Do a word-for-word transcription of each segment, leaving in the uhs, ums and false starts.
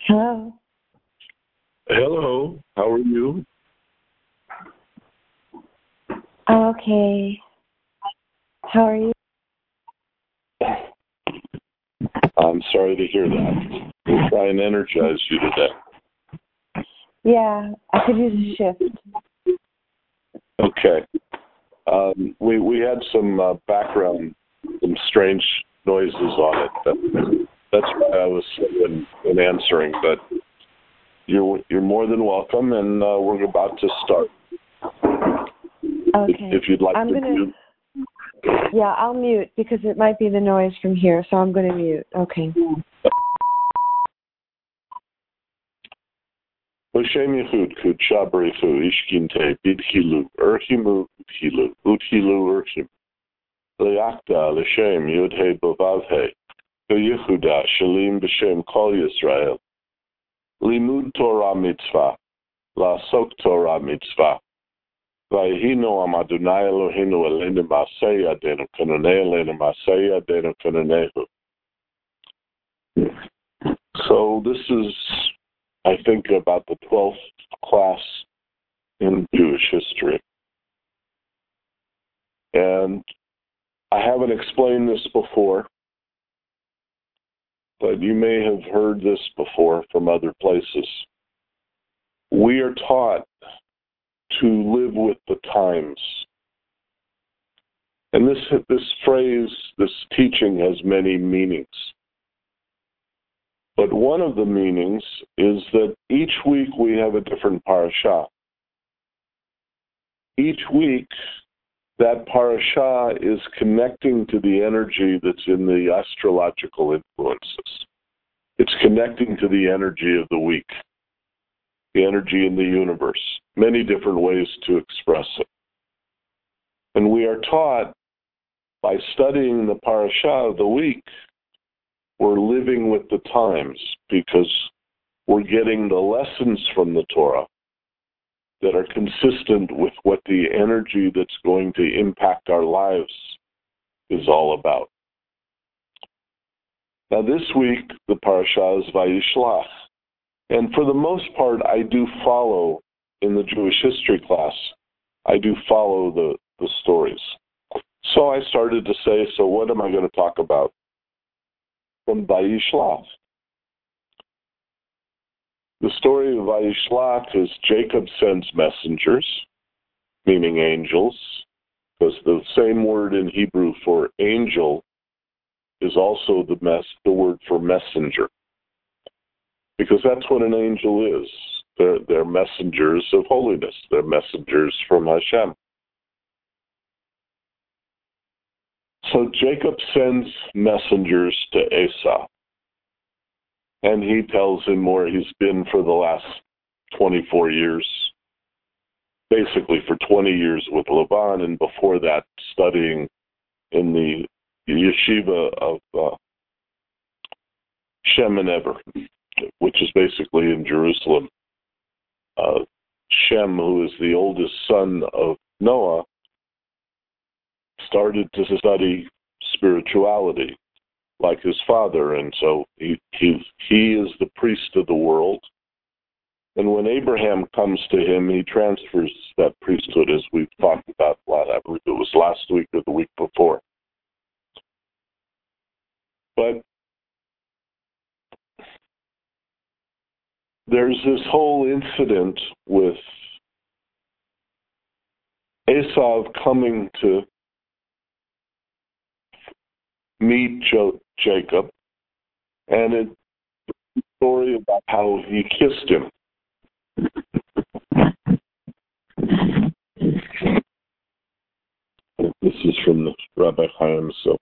Hello. Hello. How are you? Okay. How are you? I'm sorry to hear that. We'll try and energize you today. Yeah, I could use a shift. Okay. Um, we we had some uh, background, some strange noises on it. That, that's why I was slow in, in answering, but you're you're more than welcome, and uh, we're about to start. Okay. If, if you'd like I'm to gonna. mute. Yeah, I'll mute because it might be the noise from here, so I'm going to mute. Okay. L'shem Yehud Kud Shabrichu Ishkinte Bidhilu Urhimu Uthilu Uthilu Urhim Leakta L'shem Yudhe Bavavhe Yehuda Shalim B'Shem Kol Yisrael Limud Torah Mitzvah Lasok Torah Mitzvah Vayhinu Am Adonai Eloheinu Elenu Masei Adenu Kanonei Elenu Masei Adenu Kanonehu. So this is, I think, about the twelfth class in Jewish history. And I haven't explained this before, but you may have heard this before from other places. We are taught to live with the times. And this, this phrase, this teaching has many meanings. But one of the meanings is that each week we have a different parashah. Each week, that parashah is connecting to the energy that's in the astrological influences. It's connecting to the energy of the week, the energy in the universe, many different ways to express it. And we are taught by studying the parashah of the week, we're living with the times because we're getting the lessons from the Torah that are consistent with what the energy that's going to impact our lives is all about. Now this week, the parashah is Vayishlach. And for the most part, I do follow, in the Jewish history class, I do follow the, the stories. So I started to say, so what am I going to talk about from Vayishlach? The story of Vayishlach is Jacob sends messengers, meaning angels, because the same word in Hebrew for angel is also the mess, the word for messenger, because that's what an angel is. They're, they're messengers of holiness. They're messengers from Hashem. So Jacob sends messengers to Esau, and he tells him where he's been for the last twenty-four years, basically for twenty years with Laban, and before that studying in the yeshiva of uh, Shem and Eber, which is basically in Jerusalem. Uh, Shem, who is the oldest son of Noah, started to study spirituality like his father, and so he, he, he is the priest of the world. And when Abraham comes to him, he transfers that priesthood, as we've talked about, I believe it was last week or the week before. But there's this whole incident with Esau coming to meet jo- Jacob, and it's a story about how he kissed him. This is from the Rabbi Chaim, so.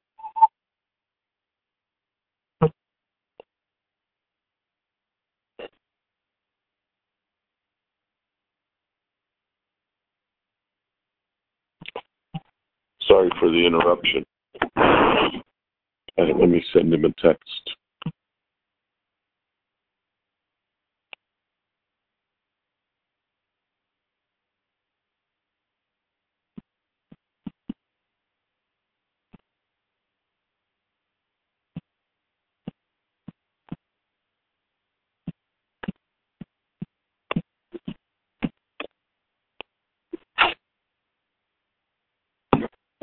Sorry for the interruption. And let me send him a text.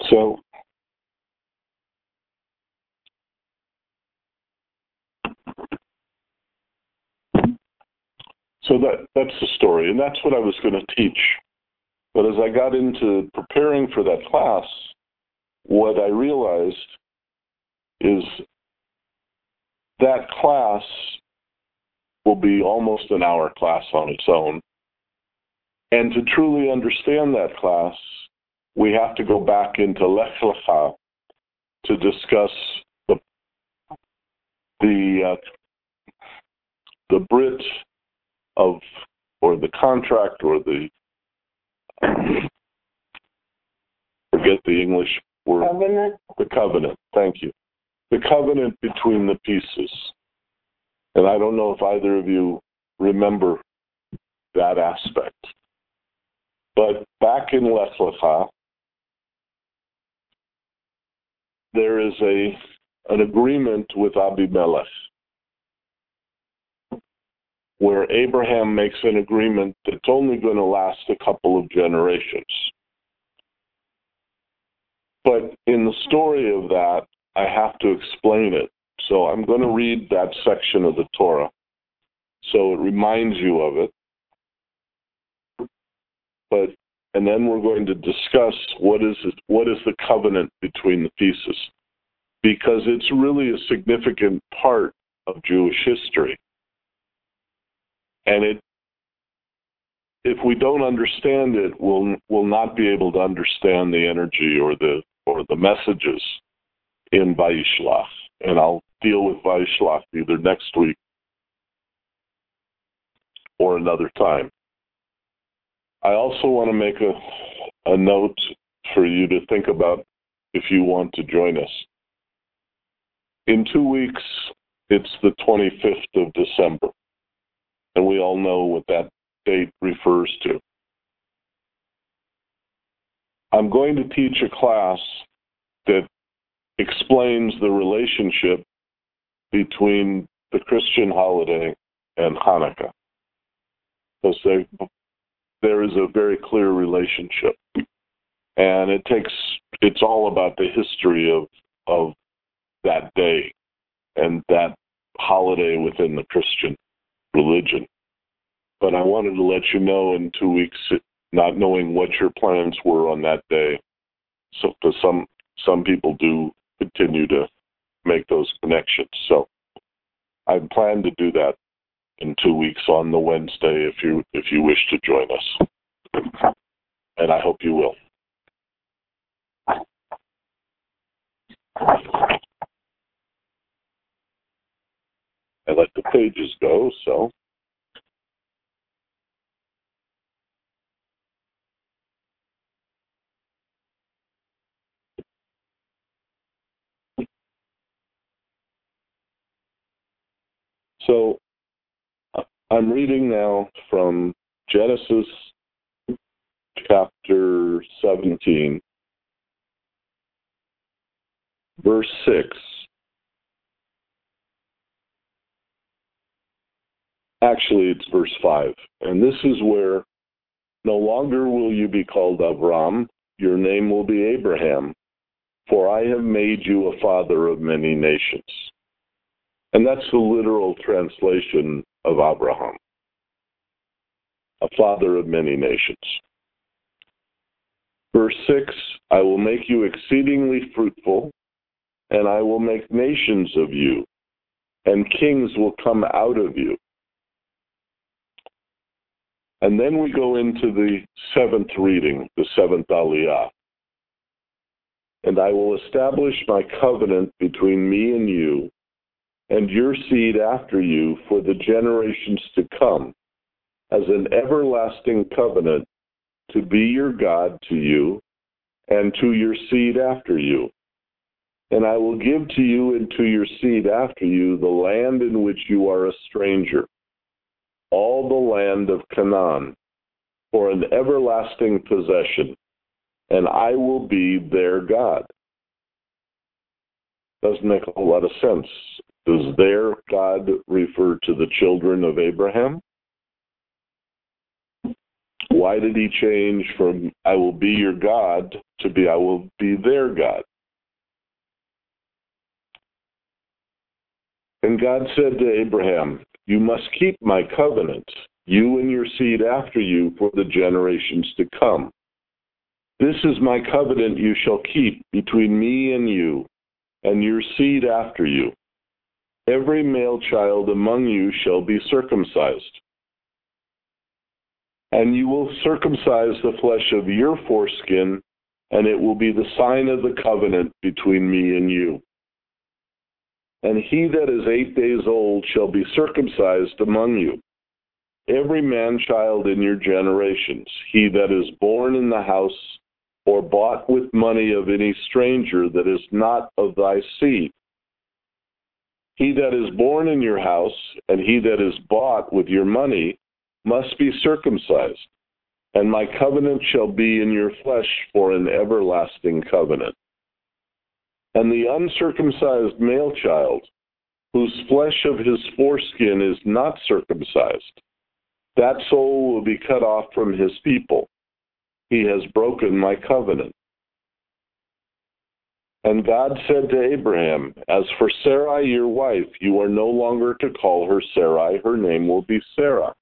So, so that that's the story, and that's what I was going to teach. But as I got into preparing for that class, what I realized is that class will be almost an hour class on its own. And to truly understand that class, we have to go back into Lech Lecha to discuss the the uh, the Brit of, or the contract, or the forget the English word. Covenant. The covenant. Thank you. The covenant between the pieces. And I don't know if either of you remember that aspect. But back in Lech Lecha, there is a an agreement with Abimelech, where Abraham makes an agreement that's only going to last a couple of generations. But in the story of that, I have to explain it. So I'm going to read that section of the Torah, so it reminds you of it. But and then we're going to discuss what is it, what is the covenant between the pieces, because it's really a significant part of Jewish history. And it, if we don't understand it, we'll we'll not be able to understand the energy or the or the messages in Vayishlach. And I'll deal with Vayishlach either next week or another time. I also want to make a, a note for you to think about if you want to join us. In two weeks, it's the twenty-fifth of December, and we all know what that date refers to. I'm going to teach a class that explains the relationship between the Christian holiday and Hanukkah. Because they, there is a very clear relationship. And it takes, it's all about the history of, of that day and that holiday within the Christian religion. But I wanted to let you know in two weeks, not knowing what your plans were on that day. So, because some, some people do continue to make those connections. So I plan to do that in two weeks on the Wednesday if you if you wish to join us. And I hope you will. I let the pages go, so. So I'm reading now from Genesis chapter seventeen, verse six. Actually, it's verse five. And this is where, no longer will you be called Avram, your name will be Abraham, for I have made you a father of many nations. And that's the literal translation of Abraham, a father of many nations. Verse six, I will make you exceedingly fruitful, and I will make nations of you, and kings will come out of you. And then we go into the seventh reading, the seventh Aliyah. And I will establish my covenant between me and you, and your seed after you for the generations to come, as an everlasting covenant to be your God to you and to your seed after you. And I will give to you and to your seed after you the land in which you are a stranger, all the land of Canaan, for an everlasting possession, and I will be their God. Doesn't make a whole lot of sense. Does their God refer to the children of Abraham? why did he change from I will be your God to be I will be their God? And God said to Abraham, you must keep my covenant, you and your seed after you for the generations to come. This is my covenant you shall keep between me and you, and your seed after you. Every male child among you shall be circumcised. And you will circumcise the flesh of your foreskin, and it will be the sign of the covenant between me and you. And he that is eight days old shall be circumcised among you, every man-child in your generations, he that is born in the house or bought with money of any stranger that is not of thy seed. He that is born in your house, and he that is bought with your money, must be circumcised, and my covenant shall be in your flesh for an everlasting covenant. And the uncircumcised male child, whose flesh of his foreskin is not circumcised, that soul will be cut off from his people. He has broken my covenant. And God said to Abraham, as for Sarai your wife, you are no longer to call her Sarai, her name will be Sarah.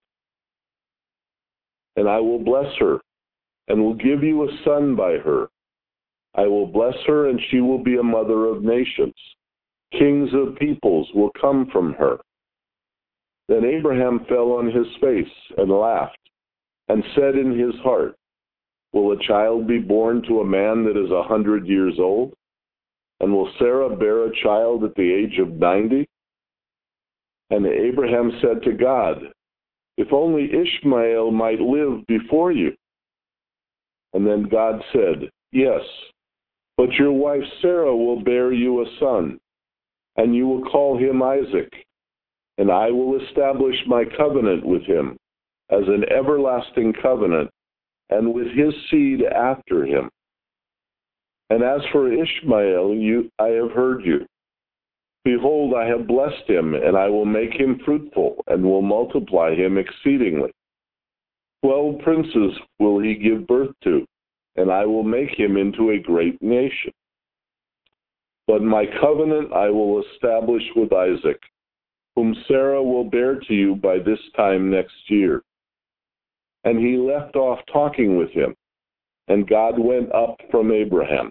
And I will bless her, and will give you a son by her. I will bless her, and she will be a mother of nations. Kings of peoples will come from her. Then Abraham fell on his face and laughed, and said in his heart, will a child be born to a man that is a hundred years old? And will Sarah bear a child at the age of ninety? And Abraham said to God, if only Ishmael might live before you. And then God said, yes, but your wife Sarah will bear you a son, and you will call him Isaac, and I will establish my covenant with him as an everlasting covenant, and with his seed after him. And as for Ishmael, you, I have heard you. Behold, I have blessed him, and I will make him fruitful, and will multiply him exceedingly. Twelve princes will he give birth to, and I will make him into a great nation. But my covenant I will establish with Isaac, whom Sarah will bear to you by this time next year. And he left off talking with him, and God went up from Abraham.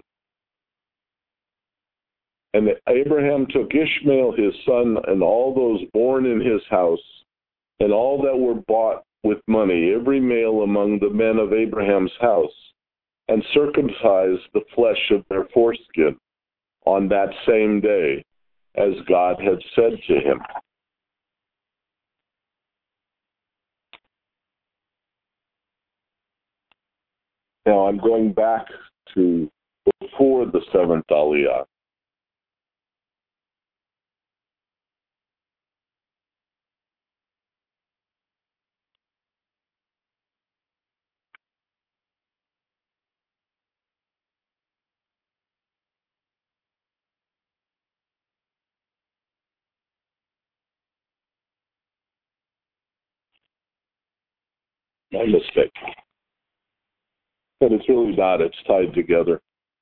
And Abraham took Ishmael his son, and all those born in his house, and all that were bought with money, every male among the men of Abraham's house, and circumcised the flesh of their foreskin on that same day, as God had said to him. Now I'm going back to before the seventh Aliyah. My mistake. But it's really not. It's tied together.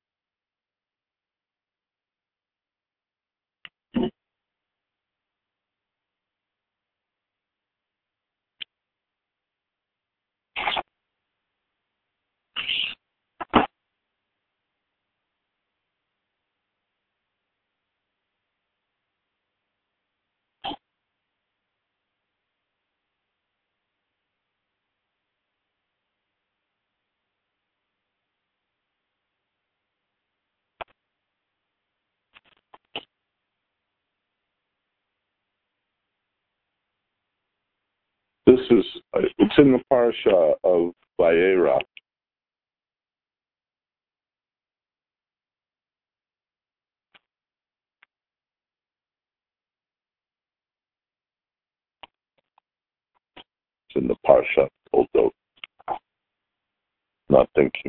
This is, it's in the Parsha of Vayera. It's in the Parsha, although not thinking.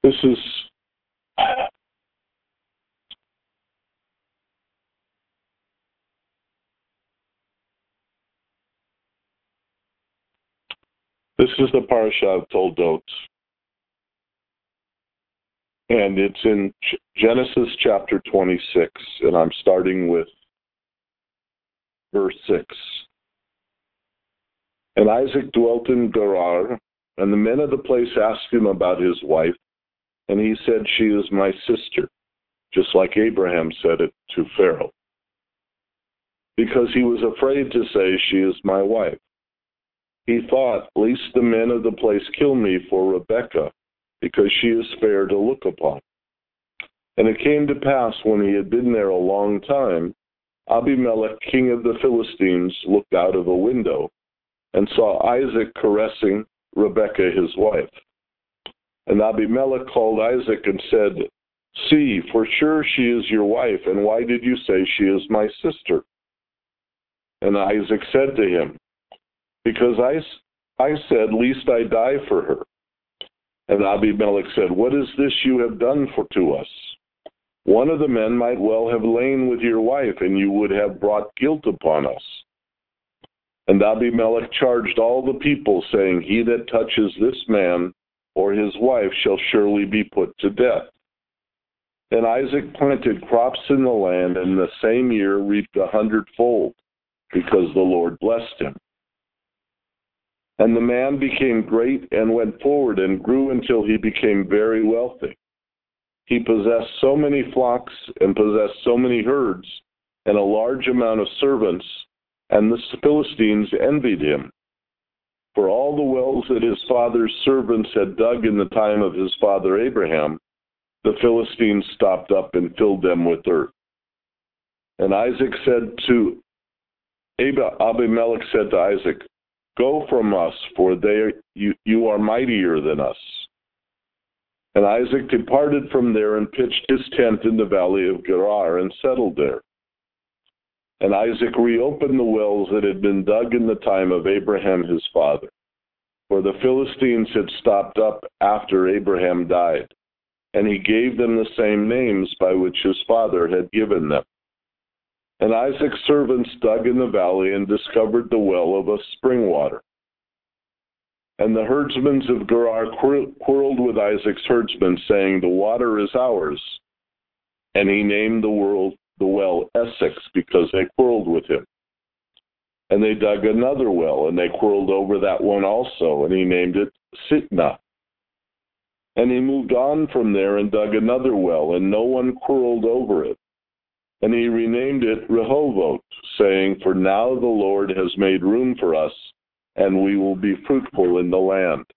This is this is the parasha of Toldot, and it's in Genesis chapter twenty-six, and I'm starting with verse six. And Isaac dwelt in Gerar, and the men of the place asked him about his wife, and he said, "She is my sister," just like Abraham said it to Pharaoh, because he was afraid to say, "She is my wife." He thought, "Lest the men of the place kill me for Rebekah, because she is fair to look upon." And it came to pass, when he had been there a long time, Abimelech, king of the Philistines, looked out of a window and saw Isaac caressing Rebekah, his wife. And Abimelech called Isaac and said, "See, for sure she is your wife, and why did you say she is my sister?" And Isaac said to him, "Because I, I said, lest I die for her." And Abimelech said, "What is this you have done for to us? One of the men might well have lain with your wife, and you would have brought guilt upon us." And Abimelech charged all the people, saying, "He that touches this man or his wife shall surely be put to death." And Isaac planted crops in the land, and the same year reaped a hundredfold, because the Lord blessed him. And the man became great and went forward and grew until he became very wealthy. He possessed so many flocks and possessed so many herds and a large amount of servants, and the Philistines envied him. For all the wells that his father's servants had dug in the time of his father Abraham, the Philistines stopped up and filled them with earth. And Isaac said to Abimelech said to Isaac, "Go from us, for they you, you are mightier than us." And Isaac departed from there and pitched his tent in the valley of Gerar and settled there. And Isaac reopened the wells that had been dug in the time of Abraham his father, for the Philistines had stopped up after Abraham died, and he gave them the same names by which his father had given them. And Isaac's servants dug in the valley and discovered the well of a spring water. And the herdsmen of Gerar quarreled with Isaac's herdsmen, saying, "The water is ours." And he named the world the well Essex, because they quarreled with him. And they dug another well, and they quarreled over that one also, and he named it Sitnah. And he moved on from there and dug another well, and no one quarreled over it. And he renamed it Rehoboth, saying, "For now the Lord has made room for us, and we will be fruitful in the land."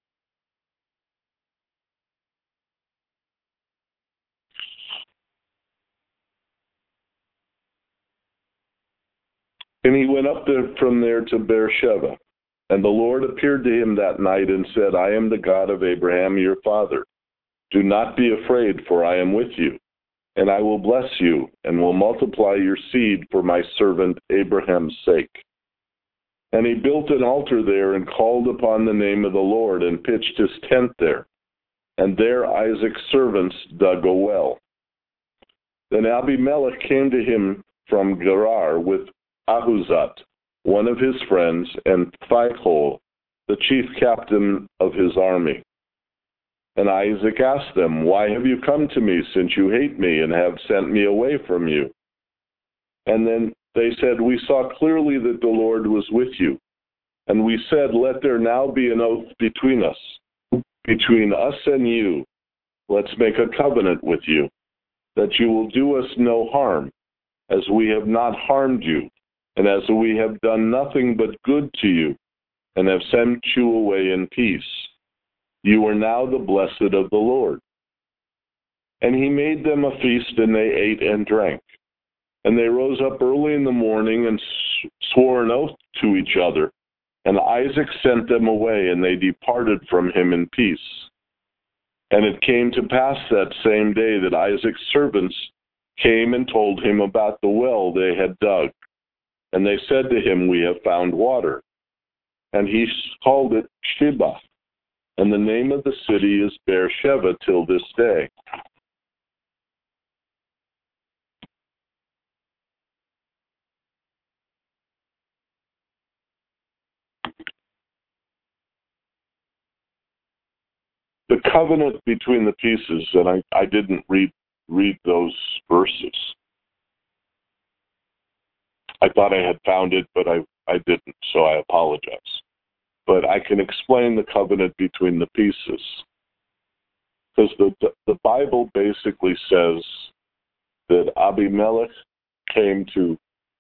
And he went up there, from there to Beersheba. And the Lord appeared to him that night and said, "I am the God of Abraham your father. Do not be afraid, for I am with you. And I will bless you, and will multiply your seed for my servant Abraham's sake." And he built an altar there, and called upon the name of the Lord, and pitched his tent there. And there Isaac's servants dug a well. Then Abimelech came to him from Gerar with Ahuzat, one of his friends, and Phicol, the chief captain of his army. And Isaac asked them, "Why have you come to me, since you hate me and have sent me away from you?" And then they said, "We saw clearly that the Lord was with you. And we said, let there now be an oath between us, between us and you. Let's make a covenant with you, that you will do us no harm, as we have not harmed you, and as we have done nothing but good to you, and have sent you away in peace. You are now the blessed of the Lord." And he made them a feast, and they ate and drank. And they rose up early in the morning and swore an oath to each other. And Isaac sent them away, and they departed from him in peace. And it came to pass that same day that Isaac's servants came and told him about the well they had dug. And they said to him, "We have found water." And he called it Shibah. And the name of the city is Beersheba till this day. The covenant between the pieces, and I, I didn't read read those verses. I thought I had found it, but I, I didn't, so I apologize. But I can explain the covenant between the pieces. Because the, the, the Bible basically says that Abimelech came to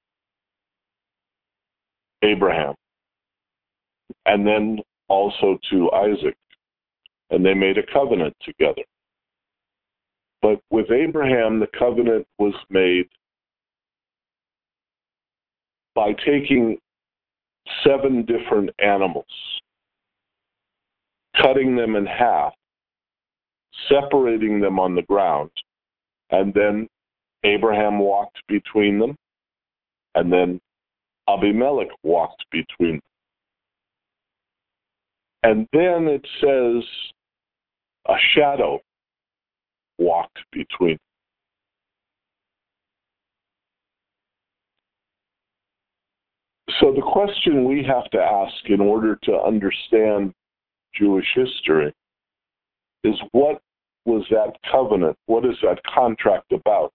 Abraham and then also to Isaac, and they made a covenant together. But with Abraham, the covenant was made by taking seven different animals, cutting them in half, separating them on the ground, and then Abraham walked between them, and then Abimelech walked between them. And then it says a shadow walked between them. So the question we have to ask in order to understand Jewish history is, what was that covenant? What is that contract about?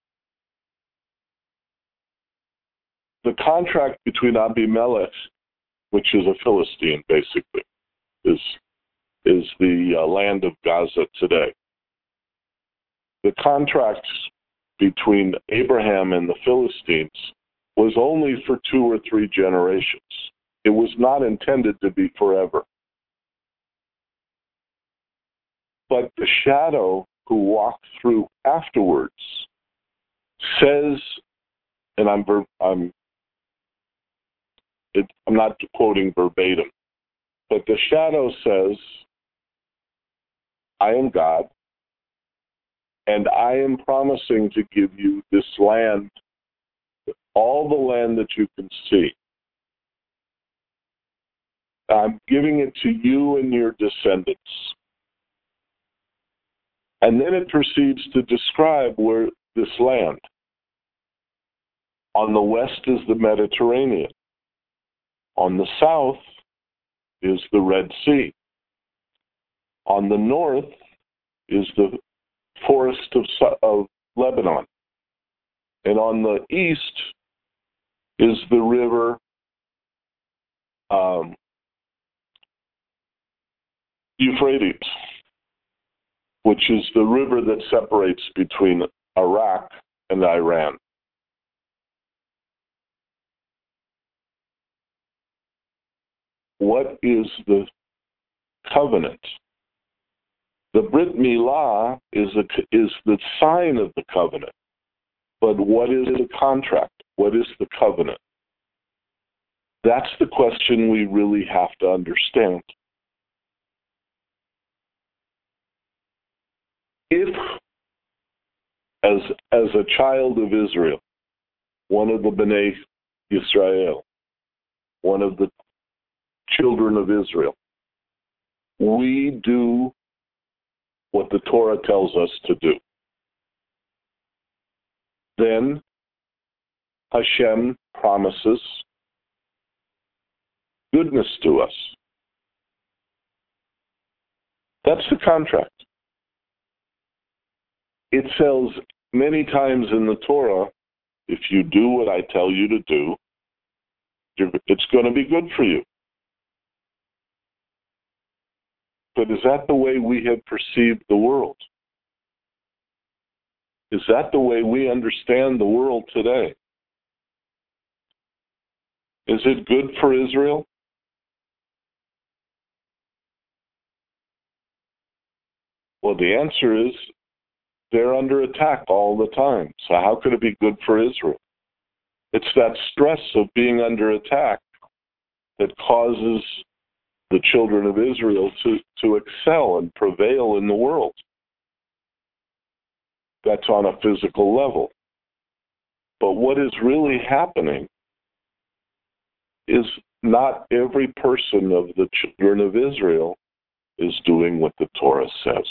The contract between Abimelech, which is a Philistine basically, is, is the uh, land of Gaza today. The contract between Abraham and the Philistines was only for two or three generations. It was not intended to be forever. But the shadow who walked through afterwards says, and I'm I'm it, I'm not quoting verbatim, but the shadow says, I am God, and I am promising to give you this land, all the land that you can see. I'm giving it to you and your descendants. And then it proceeds to describe where this land. On the west is the Mediterranean. On the south is the Red Sea. On the north is the forest of, of Lebanon. And on the east is the river um, Euphrates, which is the river that separates between Iraq and Iran. What is the covenant? The Brit Milah is, a, is the sign of the covenant. But what is the contract? What is the covenant? That's the question we really have to understand. If, as, as a child of Israel, one of the Bnei Israel, one of the children of Israel, we do what the Torah tells us to do, then Hashem promises goodness to us. That's the contract. It says many times in the Torah, if you do what I tell you to do, it's going to be good for you. But is that the way we have perceived the world? Is that the way we understand the world today? Is it good for Israel? Well, the answer is they're under attack all the time. So how could it be good for Israel? It's that stress of being under attack that causes the children of Israel to, to excel and prevail in the world. That's on a physical level. But what is really happening is not every person of the children of Israel is doing what the Torah says.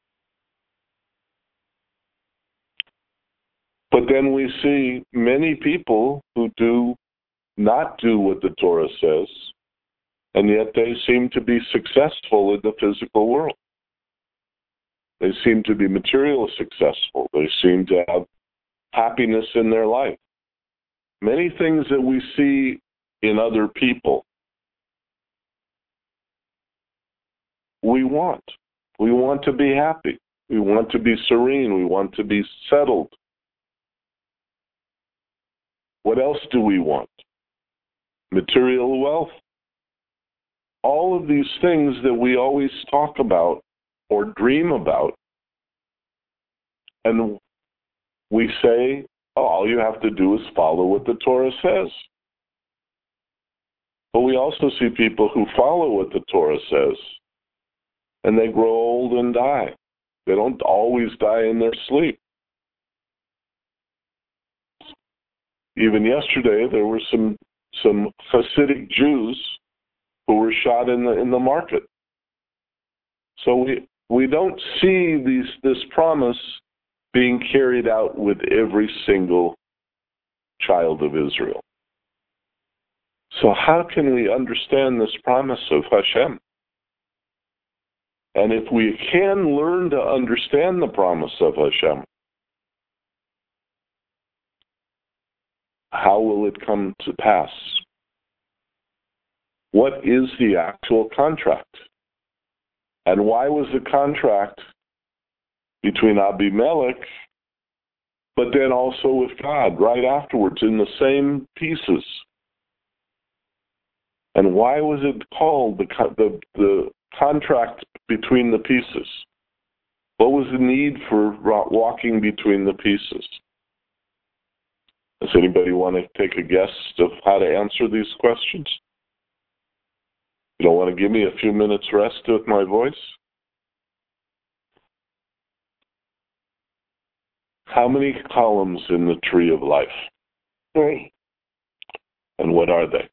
But then we see many people who do not do what the Torah says, and yet they seem to be successful in the physical world. They seem to be materially successful. They seem to have happiness in their life. Many things that we see in other people, we want. We want to be happy. We want to be serene. We want to be settled. What else do we want? Material wealth. All of these things that we always talk about or dream about, and we say, oh, all you have to do is follow what the Torah says. But we also see people who follow what the Torah says, and they grow old and die. They don't always die in their sleep. Even yesterday, there were some some Hasidic Jews who were shot in the in the market. So we we don't see these this promise being carried out with every single child of Israel. So how can we understand this promise of Hashem? And if we can learn to understand the promise of Hashem, how will it come to pass? What is the actual contract? And why was the contract between Abimelech, but then also with God right afterwards in the same pieces? And why was it called the, the, the contract between the pieces? What was the need for walking between the pieces? Does anybody want to take a guess of how to answer these questions? You don't want to give me a few minutes rest with my voice? How many columns in the tree of life? Three. And what are they?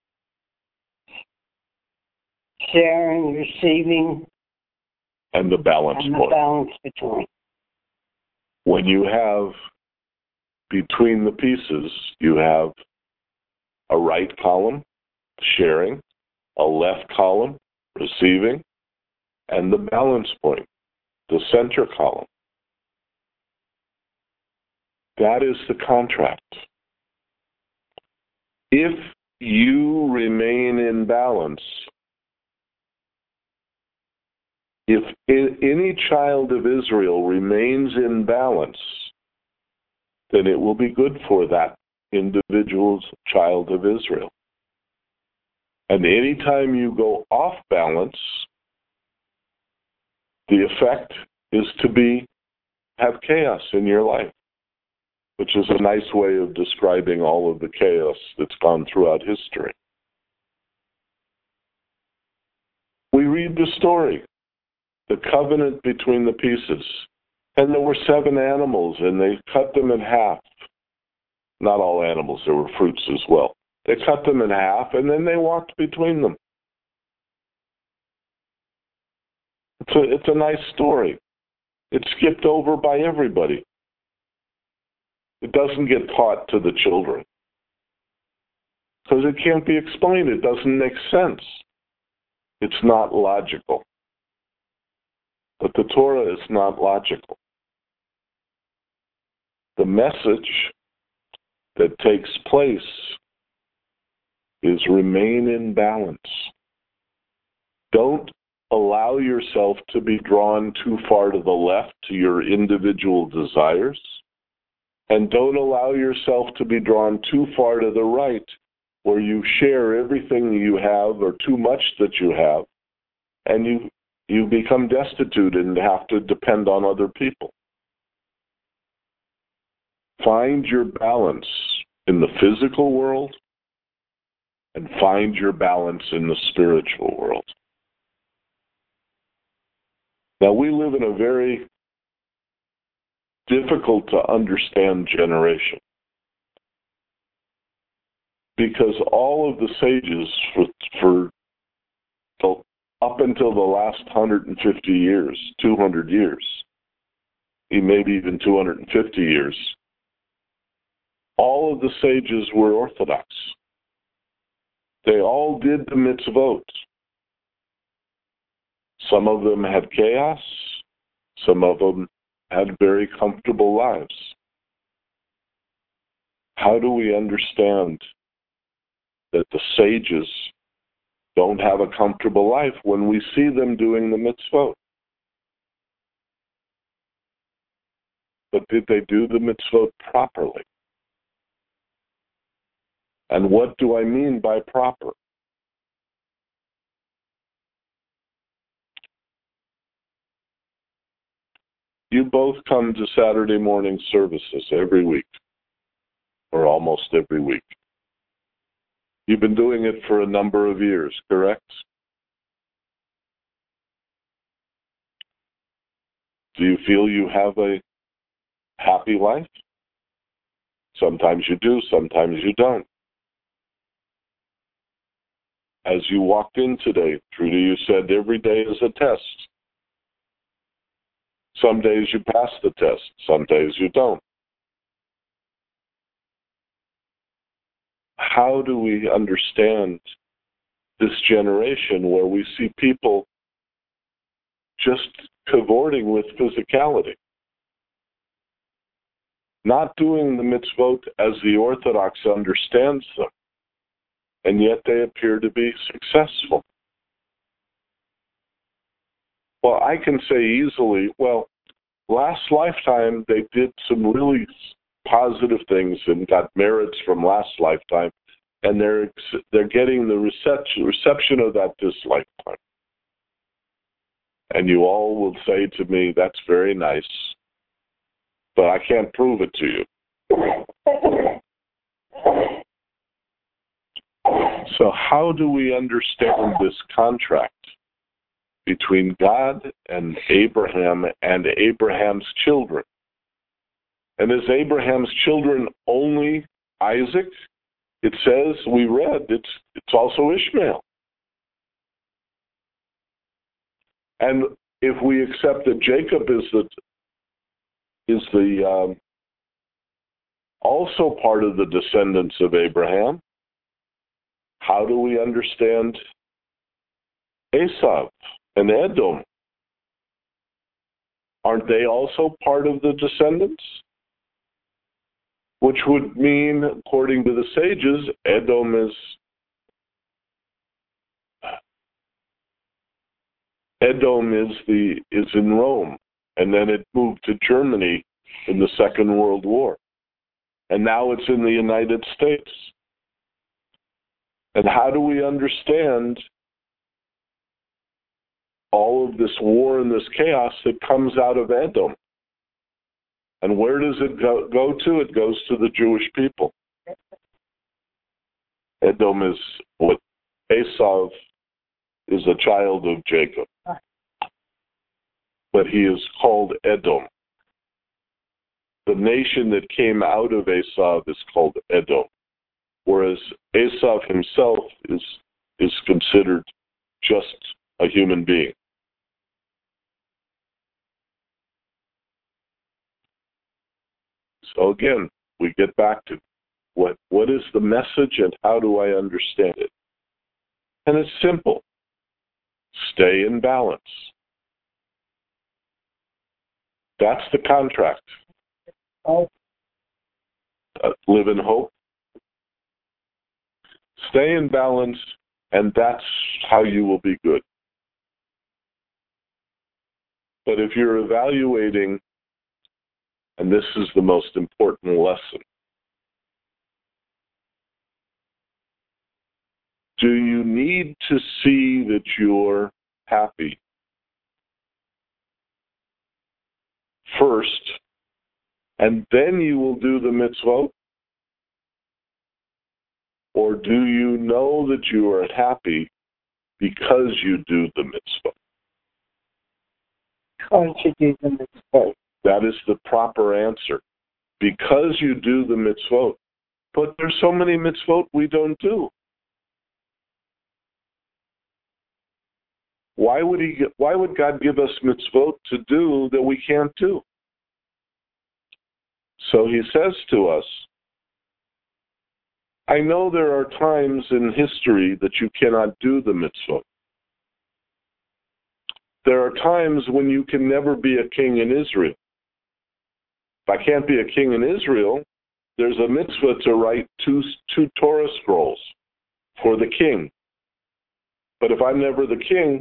Sharing, receiving, and the balance and the point. balance between. When you have between the pieces, you have a right column, sharing, a left column, receiving, and the balance point, the center column. That is the contract. If you remain in balance, if any child of Israel remains in balance, then it will be good for that individual's child of Israel. And anytime you go off balance, the effect is to be have chaos in your life, which is a nice way of describing all of the chaos that's gone throughout history. We read the story, the covenant between the pieces. And there were seven animals, and they cut them in half. Not all animals, there were fruits as well. They cut them in half, and then they walked between them. It's a, it's a nice story. It's skipped over by everybody. It doesn't get taught to the children because it can't be explained. It doesn't make sense. It's not logical. But the Torah is not logical. The message that takes place is remain in balance. Don't allow yourself to be drawn too far to the left to your individual desires, and don't allow yourself to be drawn too far to the right where you share everything you have or too much that you have, and you you become destitute and have to depend on other people. Find your balance in the physical world and find your balance in the spiritual world. Now, we live in a very difficult to understand generation because all of the sages for, for up until the last one hundred fifty years, two hundred years, maybe even two hundred fifty years, all of the sages were Orthodox. They all did the mitzvot. Some of them had chaos. Some of them had very comfortable lives. How do we understand that the sages don't have a comfortable life when we see them doing the mitzvot? But did they do the mitzvot properly? And what do I mean by proper? You both come to Saturday morning services every week, or almost every week. You've been doing it for a number of years, correct? Do you feel you have a happy life? Sometimes you do, sometimes you don't. As you walked in today, Trudy, you said every day is a test. Some days you pass the test, some days you don't. How do we understand this generation where we see people just cavorting with physicality? Not doing the mitzvot as the Orthodox understands them, and yet they appear to be successful. Well, I can say easily, well, last lifetime they did some really positive things and got merits from last lifetime, and they're they're getting the reception reception of that this lifetime. And you all will say to me, that's very nice, but I can't prove it to you. So how do we understand this contract between God and Abraham and Abraham's children? And is Abraham's children only Isaac? It says, we read, it's it's also Ishmael. And if we accept that Jacob is the is the um, also part of the descendants of Abraham, how do we understand Esau and Edom? Aren't they also part of the descendants? Which would mean, according to the sages, Edom is Edom is the is in Rome, and then it moved to Germany in the Second World War, and now it's in the United States. And how do we understand all of this war and this chaos that comes out of Edom? And where does it go, go to? It goes to the Jewish people. Edom is what Esau is a child of Jacob. But he is called Edom. The nation that came out of Esau is called Edom, whereas Esau himself is is considered just a human being. So again, we get back to what what is the message and how do I understand it? And it's simple. Stay in balance. That's the contract. Uh, live in hope. Stay in balance, and that's how you will be good. But if you're evaluating, and this is the most important lesson, do you need to see that you're happy first, and then you will do the mitzvot? Or do you know that you are happy because you do the mitzvah? Because you do the mitzvah. That is the proper answer. Because you do the mitzvot. But there's so many mitzvot we don't do. Why would he? Why would God give us mitzvot to do that we can't do? So he says to us, I know there are times in history that you cannot do the mitzvot. There are times when you can never be a king in Israel. If I can't be a king in Israel, there's a mitzvah to write two, two Torah scrolls for the king. But if I'm never the king,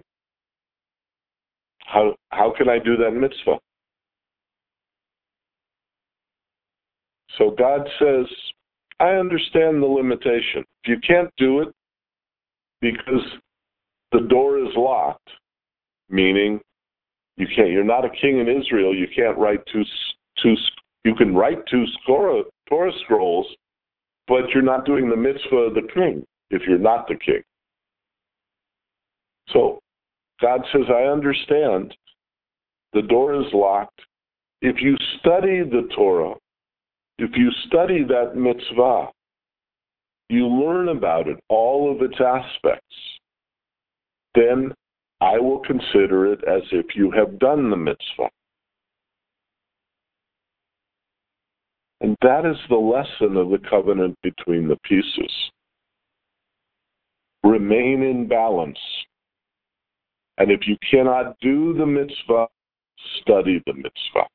how how can I do that mitzvah? So God says, I understand the limitation. If you can't do it because the door is locked, meaning you can't, you're not a king in Israel, you can't write two, two you can write two Torah, Torah scrolls, but you're not doing the mitzvah of the king if you're not the king. So God says, I understand the door is locked. If you study the Torah, if you study that mitzvah, you learn about it, all of its aspects, then I will consider it as if you have done the mitzvah. And that is the lesson of the covenant between the pieces. Remain in balance. And if you cannot do the mitzvah, study the mitzvah.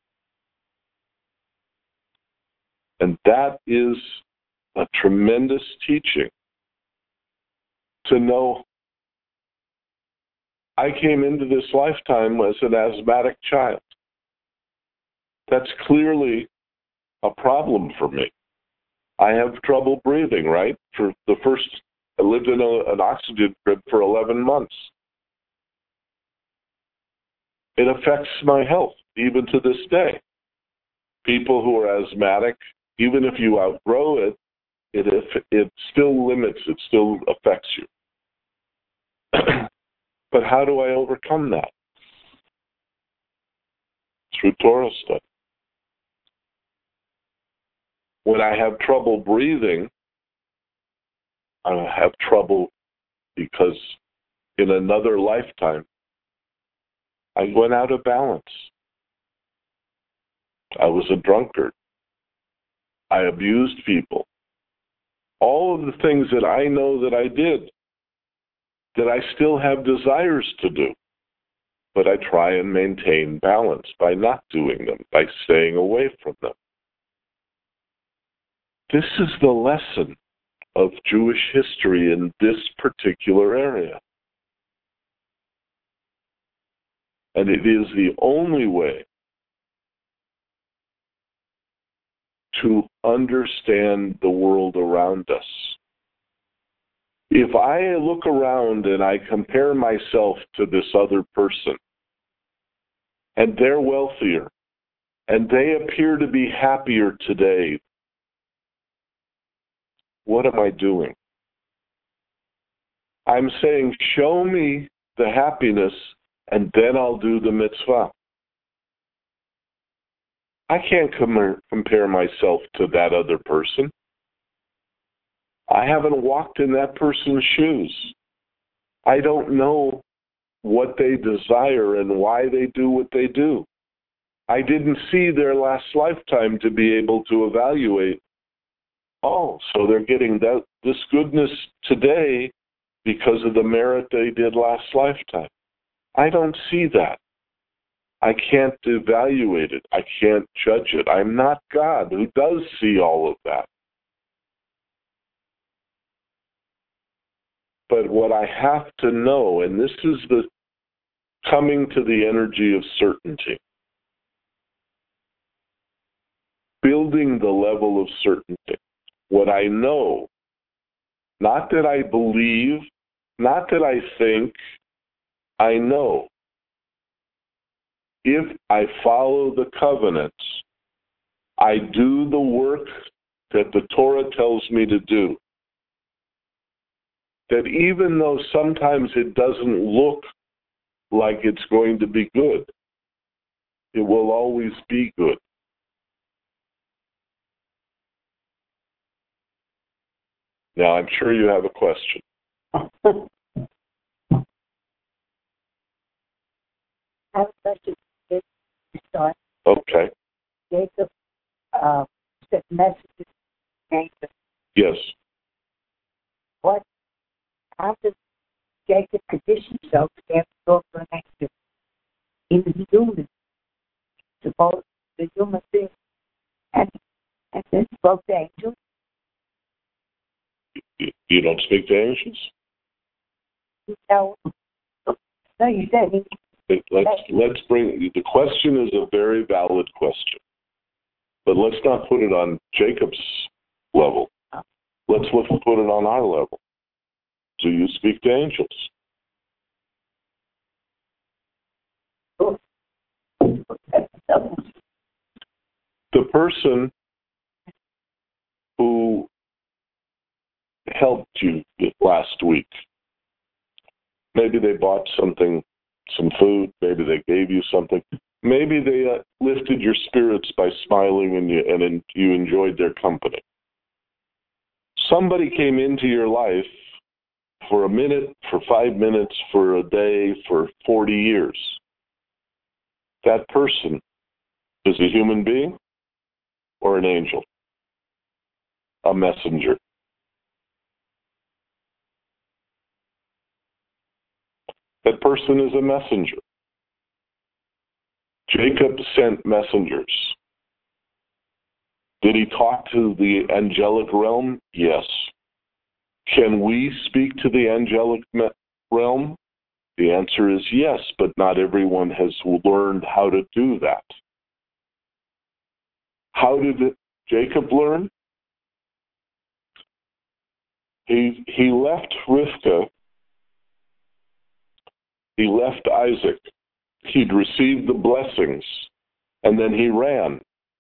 And that is a tremendous teaching to know. I came into this lifetime as an asthmatic child. That's clearly a problem for me. I have trouble breathing, right? For the first, I lived in a, an oxygen crib for eleven months. It affects my health, even to this day. People who are asthmatic, even if you outgrow it, it, it still limits, it still affects you. But how do I overcome that? Through Torah study. When I have trouble breathing, I have trouble because in another lifetime, I went out of balance. I was a drunkard. I abused people. All of the things that I know that I did, that I still have desires to do, but I try and maintain balance by not doing them, by staying away from them. This is the lesson of Jewish history in this particular area. And it is the only way to understand the world around us. If I look around and I compare myself to this other person, and they're wealthier, and they appear to be happier today, what am I doing? I'm saying, show me the happiness, and then I'll do the mitzvah. I can't com- compare myself to that other person. I haven't walked in that person's shoes. I don't know what they desire and why they do what they do. I didn't see their last lifetime to be able to evaluate, oh, so they're getting that this goodness today because of the merit they did last lifetime. I don't see that. I can't evaluate it. I can't judge it. I'm not God who does see all of that. But what I have to know, and this is the coming to the energy of certainty, building the level of certainty. What I know, not that I believe, not that I think, I know. If I follow the covenants, I do the work that the Torah tells me to do, that even though sometimes it doesn't look like it's going to be good, it will always be good. Now, I'm sure you have a question. I have a question to start. Okay. Jacob uh, sent messages to Jacob. Yes. What? How does Jacob condition himself to have to go for an angel? He was human. Suppose the human being. And, and then spoke to angels. You, you don't speak to angels? No. No, you said he. Let's let's bring the question is a very valid question, but let's not put it on Jacob's level. Let's look put it on our level. Do you speak to angels? The person who helped you last week, maybe they bought something, some food, maybe they gave you something, maybe they uh, lifted your spirits by smiling and you, and in, you enjoyed their company. Somebody came into your life for a minute, for five minutes, for a day, for forty years. That person is a human being or an angel, a messenger. That person is a messenger. Jacob sent messengers. Did he talk to the angelic realm? Yes. Can we speak to the angelic realm? The answer is yes, but not everyone has learned how to do that. How did Jacob learn? He, he left Rivka. He left Isaac. He'd received the blessings, and then he ran.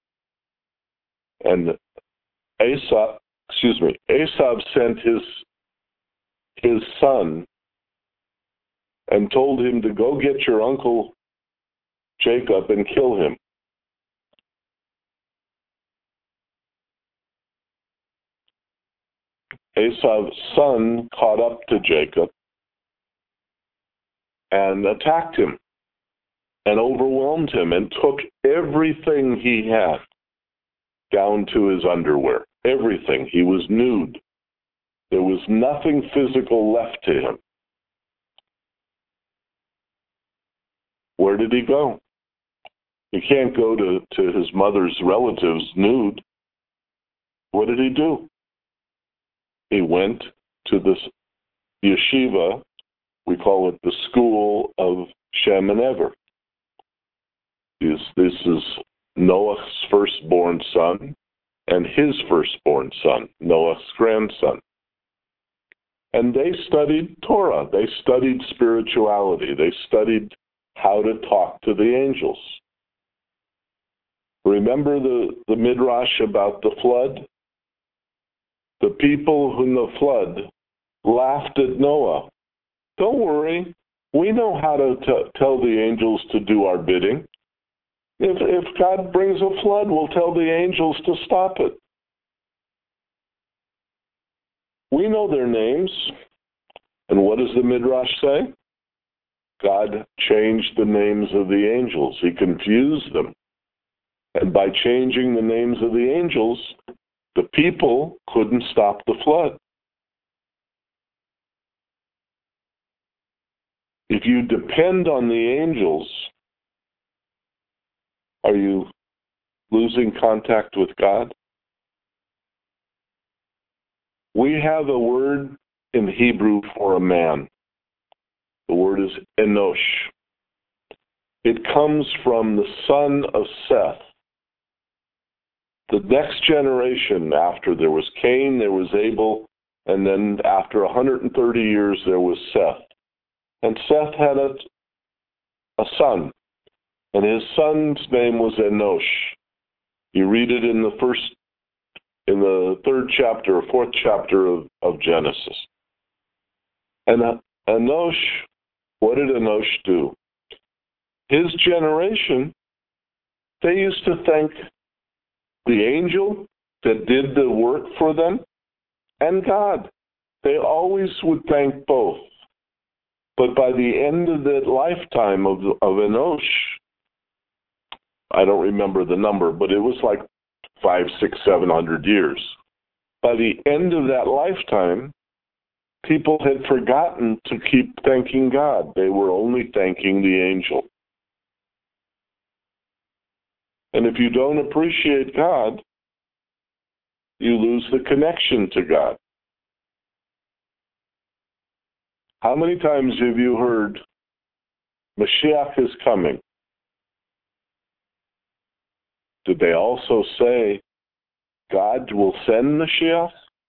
And Esau, excuse me, Esau sent his his son and told him to go get your uncle Jacob and kill him. Esau's son caught up to Jacob and attacked him and overwhelmed him and took everything he had down to his underwear. Everything. He was nude. There was nothing physical left to him. Where did he go? He can't go to, to his mother's relatives nude. What did he do? He went to this yeshiva, we call it the school of Shem and Ever. This, this is Noah's firstborn son and his firstborn son, Noah's grandson. And they studied Torah. They studied spirituality. They studied how to talk to the angels. Remember the, the midrash about the flood? The people in the flood laughed at Noah. Don't worry. We know how to t- tell the angels to do our bidding. If, if God brings a flood, we'll tell the angels to stop it. We know their names. And what does the midrash say? God changed the names of the angels. He confused them. And by changing the names of the angels, the people couldn't stop the flood. If you depend on the angels, are you losing contact with God? We have a word in Hebrew for a man. The word is Enosh. It comes from the son of Seth. The next generation after there was Cain, there was Abel, and then after one hundred thirty years there was Seth. And Seth had a, a son, and his son's name was Enosh. You read it in the first, in the third chapter or fourth chapter of, of Genesis. And Enosh, what did Enosh do? His generation, they used to thank the angel that did the work for them and God. They always would thank both. But by the end of the lifetime of, of Enosh, I don't remember the number, but it was like five, six, seven hundred years. By the end of that lifetime, people had forgotten to keep thanking God. They were only thanking the angel. And if you don't appreciate God, you lose the connection to God. How many times have you heard, Mashiach is coming? Did they also say, God will send Mashiach?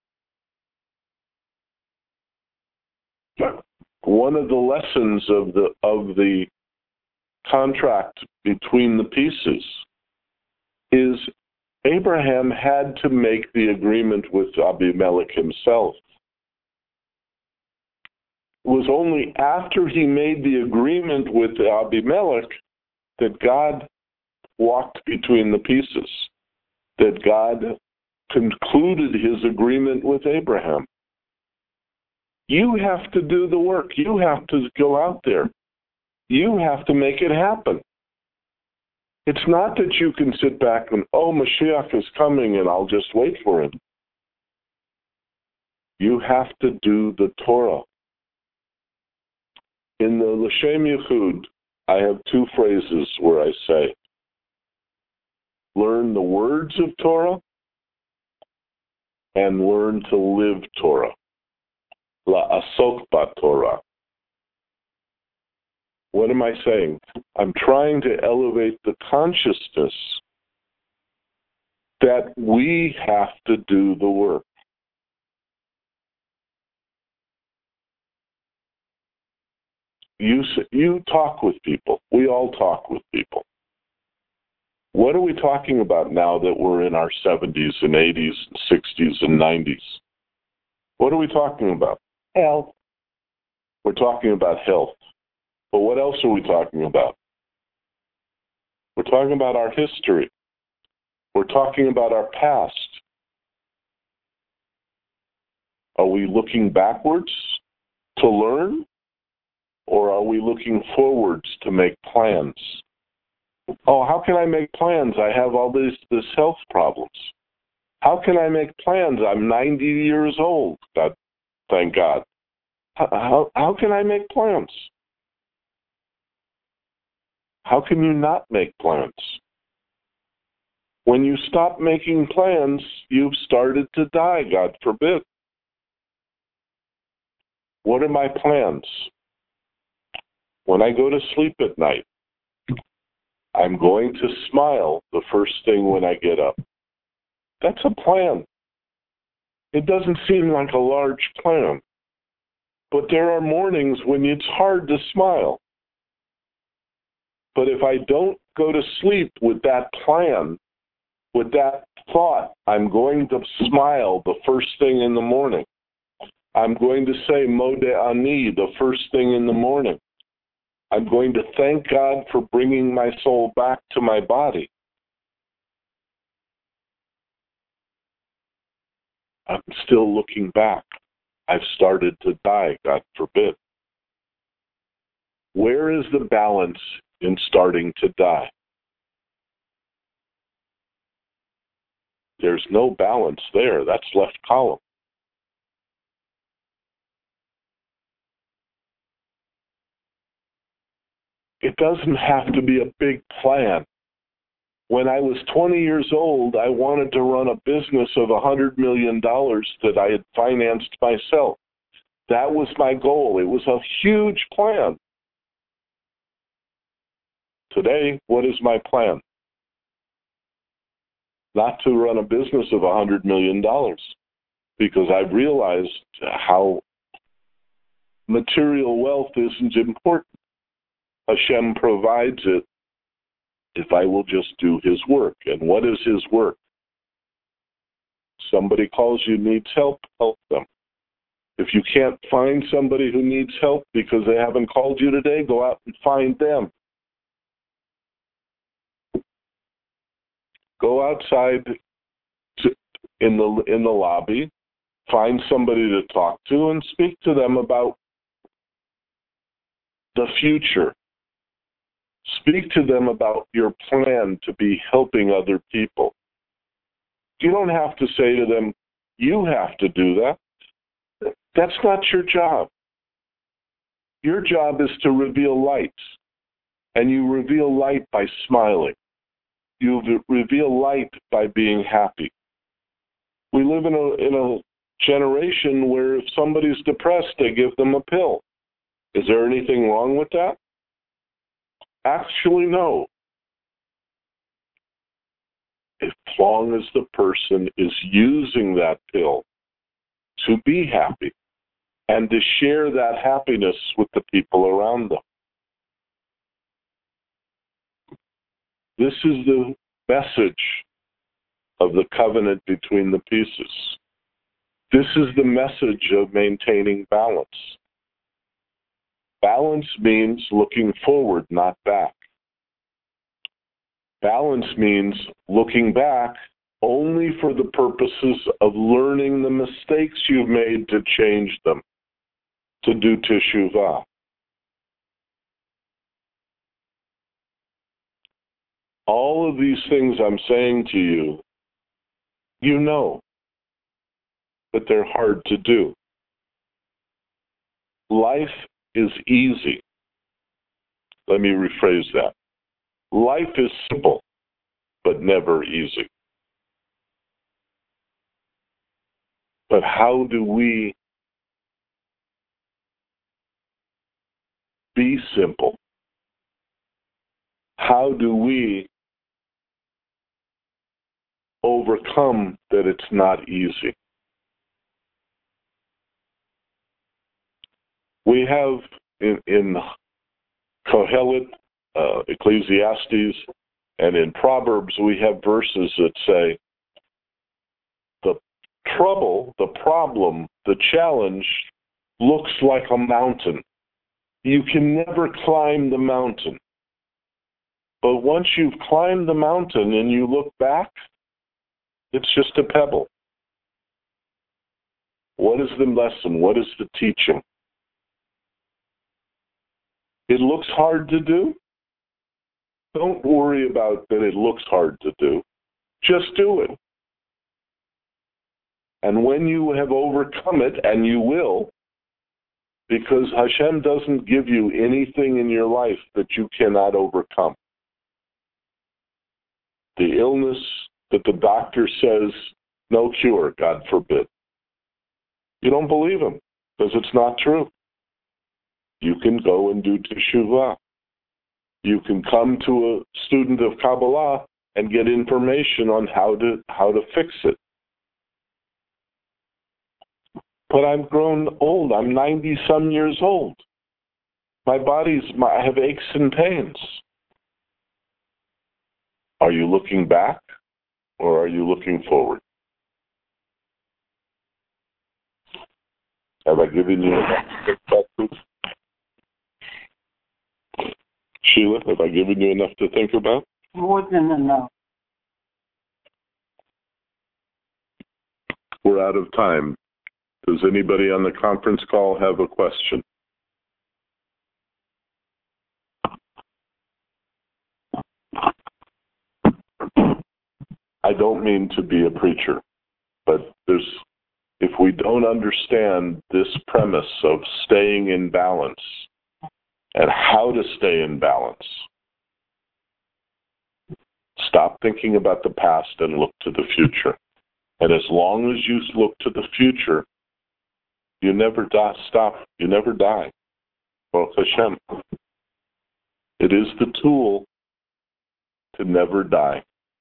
One of the lessons of the of the contract between the pieces is Abraham had to make the agreement with Abimelech himself. It was only after he made the agreement with Abimelech that God walked between the pieces, that God concluded his agreement with Abraham. You have to do the work. You have to go out there. You have to make it happen. It's not that you can sit back and, oh, Mashiach is coming and I'll just wait for him. You have to do the Torah. In the L'Shem Yichud, I have two phrases where I say, learn the words of Torah and learn to live Torah. La'asok b'Torah. What am I saying? I'm trying to elevate the consciousness that we have to do the work. You, you talk with people. We all talk with people. What are we talking about now that we're in our seventies and eighties and sixties and nineties? What are we talking about? Health. We're talking about health. But what else are we talking about? We're talking about our history. We're talking about our past. Are we looking backwards to learn? Or are we looking forwards to make plans? Oh, how can I make plans? I have all these this health problems. How can I make plans? I'm ninety years old. God, thank God. How, how, how can I make plans? How can you not make plans? When you stop making plans, you've started to die, God forbid. What are my plans? When I go to sleep at night, I'm going to smile the first thing when I get up. That's a plan. It doesn't seem like a large plan, but there are mornings when it's hard to smile. But if I don't go to sleep with that plan, with that thought, I'm going to smile the first thing in the morning. I'm going to say Modeh Ani the first thing in the morning. I'm going to thank God for bringing my soul back to my body. I'm still looking back. I've started to die, God forbid. Where is the balance in starting to die? There's no balance there. That's left column. It doesn't have to be a big plan. When I was twenty years old, I wanted to run a business of one hundred million dollars that I had financed myself. That was my goal. It was a huge plan. Today, what is my plan? Not to run a business of one hundred million dollars, because I've realized how material wealth isn't important. Hashem provides it if I will just do his work. And what is his work? Somebody calls you, needs help, help them. If you can't find somebody who needs help because they haven't called you today, go out and find them. Go outside to, in the in the lobby, find somebody to talk to, and speak to them about the future. Speak to them about your plan to be helping other people. You don't have to say to them, you have to do that. That's not your job. Your job is to reveal light. And you reveal light by smiling. You reveal light by being happy. We live in a, in a generation where if somebody's depressed, they give them a pill. Is there anything wrong with that? Actually, no. As long as the person is using that pill to be happy and to share that happiness with the people around them. This is the message of the covenant between the pieces. This is the message of maintaining balance. Balance means looking forward, not back. Balance means looking back only for the purposes of learning the mistakes you've made to change them, to do teshuvah. All of these things I'm saying to you, you know, but they're hard to do. Life is easy. Let me rephrase that. Life is simple, but never easy. But how do we be simple? How do we overcome that it's not easy? We have in, in Kohelet, uh, Ecclesiastes, and in Proverbs, we have verses that say, the trouble, the problem, the challenge looks like a mountain. You can never climb the mountain. But once you've climbed the mountain and you look back, it's just a pebble. What is the lesson? What is the teaching? It looks hard to do. Don't worry about that it looks hard to do. Just do it. And when you have overcome it, and you will, because Hashem doesn't give you anything in your life that you cannot overcome. The illness that the doctor says, no cure, God forbid. You don't believe him, because it's not true. You can go and do teshuvah. You can come to a student of Kabbalah and get information on how to how to fix it. But I've grown old. I'm ninety-some years old. My body's, my, I have aches and pains. Are you looking back or are you looking forward? Have I given you enough perspective? Sheila, have I given you enough to think about? More than enough. We're out of time. Does anybody on the conference call have a question? I don't mean to be a preacher, but there's, if we don't understand this premise of staying in balance and how to stay in balance, stop thinking about the past and look to the future. And as long as you look to the future, you never die, stop, you never die. Baruch Hashem. It is the tool to never die.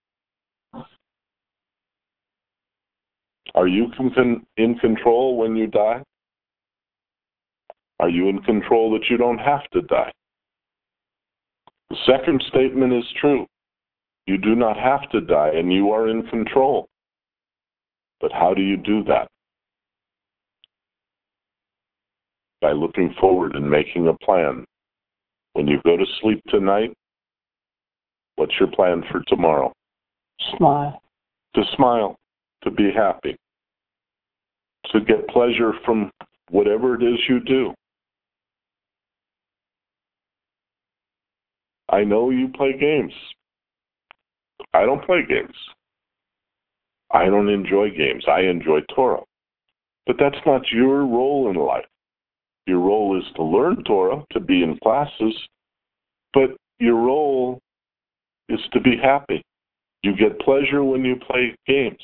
Are you con- in control when you die? Are you in control that you don't have to die? The second statement is true. You do not have to die, and you are in control. But how do you do that? By looking forward and making a plan. When you go to sleep tonight, what's your plan for tomorrow? Smile. To smile, to be happy, to get pleasure from whatever it is you do. I know you play games. I don't play games. I don't enjoy games. I enjoy Torah. But that's not your role in life. Your role is to learn Torah, to be in classes, but your role is to be happy. You get pleasure when you play games.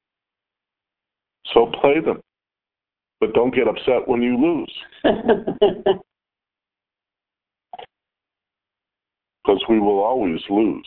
So play them. But don't get upset when you lose. Because we will always lose.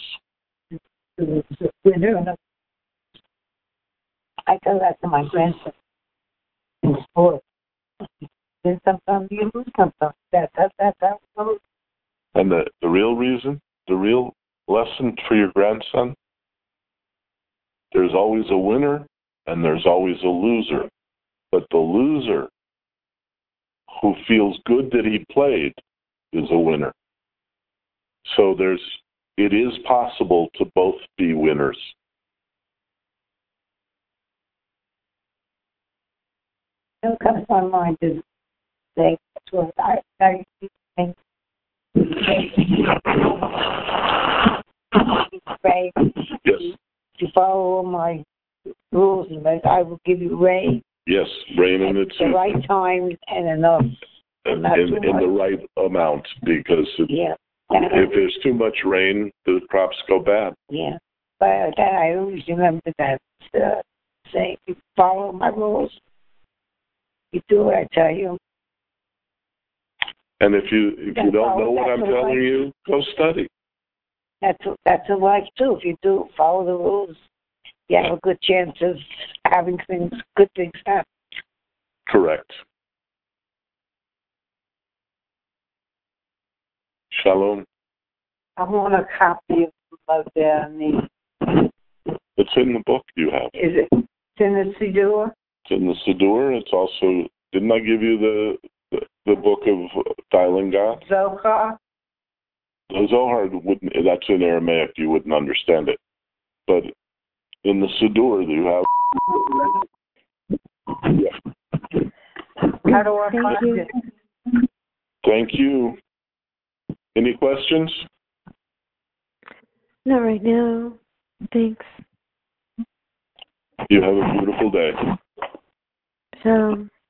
I tell that to my grandson in sports. Then sometimes you lose sometimes. That, that, that, that. And the, the real reason, the real lesson for your grandson, there's always a winner and there's always a loser. But the loser who feels good that he played is a winner. So there's, it is possible to both be winners. It comes to my mind to say, that's what I, I think. Ray, Yes. to follow all my rules, and I will give you rain. Yes, rain in at its the right time and enough. in, Not too in, in the right amount, because it, Yeah. if there's too much rain, the crops go bad. Yeah. But that I always remember that uh, saying, you follow my rules, you do what I tell you. And if you if you That's don't all- know what that's I'm all telling right. you, go study. That's that's in life too. If you do follow the rules, you have a good chance of having things, good things happen. Correct. Shalom. I want a copy of the the. It's in the book you have. Is it it's in the Siddur? It's in the Siddur. It's also, didn't I give you the the, the book of Dialing God? Zohar? The Zohar wouldn't. That's in Aramaic. You wouldn't understand it. But in the Siddur, you have. Yeah. How do I Thank find you. it? Thank you. Any questions? Not right now. Thanks. You have a beautiful day. So.